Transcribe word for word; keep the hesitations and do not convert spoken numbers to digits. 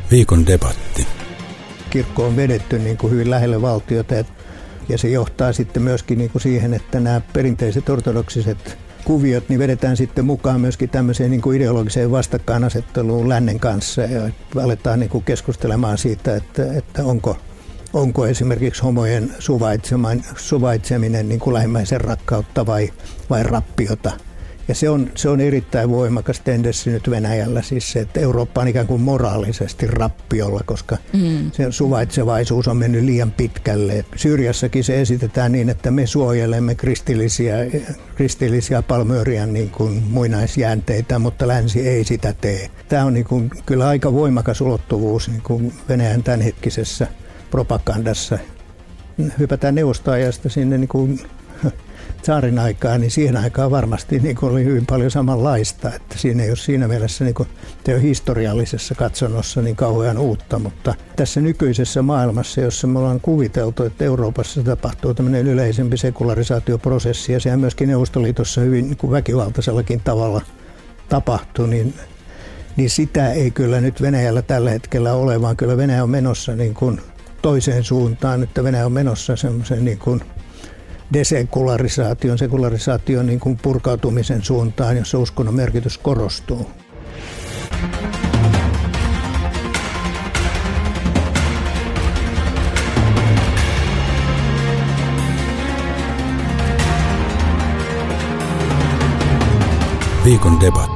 Viikon debatti. Kirkko on vedetty niin kuin hyvin lähelle valtiota ja se johtaa sitten myöskin niin kuin siihen, että nämä perinteiset ortodoksiset kuviot niin vedetään sitten mukaan myöskin tämmöiseen niin kuin ideologiseen vastakkainasetteluun lännen kanssa ja aletaan niin kuin keskustelemaan siitä, että, että onko, onko esimerkiksi homojen suvaitseminen niin kuin lähimmäisen rakkautta vai, vai rappiota. Ja se on, se on erittäin voimakas tendenssi nyt Venäjällä, siis se, että Eurooppa on ikään kuin moraalisesti rappiolla, koska mm. se suvaitsevaisuus on mennyt liian pitkälle. Syyriassakin se esitetään niin, että me suojelemme kristillisiä, kristillisiä Palmöörian niin kuin muinaisjäänteitä, mutta länsi ei sitä tee. Tämä on niin kuin kyllä aika voimakas ulottuvuus niin kuin Venäjän tämänhetkisessä propagandassa. Hypätään neuvostoajasta sinne niin kuin tsaarin aikaa, niin siihen aikaan varmasti niin oli hyvin paljon samanlaista, että siinä ei ole siinä mielessä niin kuin historiallisessa katsonnossa niin kauhean uutta, mutta tässä nykyisessä maailmassa, jossa me ollaan kuviteltu, että Euroopassa tapahtuu tämmöinen yleisempi sekularisaatioprosessi ja sehän myöskin Neuvostoliitossa hyvin niin kuin väkivaltaisellakin tavalla tapahtui, niin, niin sitä ei kyllä nyt Venäjällä tällä hetkellä ole, vaan kyllä Venäjä on menossa niin kuin toiseen suuntaan, että Venäjä on menossa semmoisen niin kuin desekularisaation, sekularisaation niin kuin purkautumisen suuntaan, jossa uskonnon merkitys korostuu. Viikon debatti.